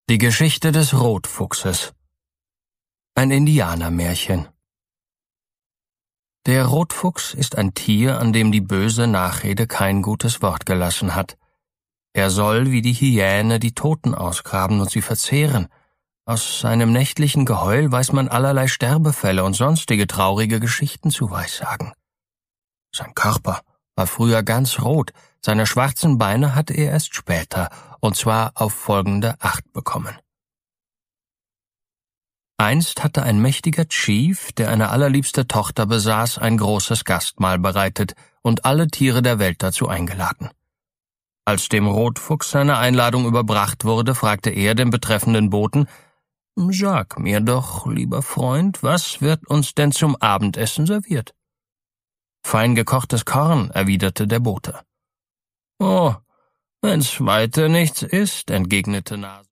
Die Geschichte des Rotfuchses. Ein Indianermärchen. Der Rotfuchs ist ein Tier, an dem die böse Nachrede kein gutes Wort gelassen hat. Er soll wie die Hyäne die Toten ausgraben und sie verzehren. Aus seinem nächtlichen Geheul weiß man allerlei Sterbefälle und sonstige traurige Geschichten zu weissagen. Sein Körper war früher ganz rot, seine schwarzen Beine hatte er erst später, und zwar auf folgende 8 bekommen. Einst hatte ein mächtiger Chief, der eine allerliebste Tochter besaß, ein großes Gastmahl bereitet und alle Tiere der Welt dazu eingeladen. Als dem Rotfuchs seine Einladung überbracht wurde, fragte er den betreffenden Boten: »Sag mir doch, lieber Freund, was wird uns denn zum Abendessen serviert?« »Fein gekochtes Korn«, erwiderte der Bote. »Oh, wenn's weiter nichts ist«, entgegnete Nase.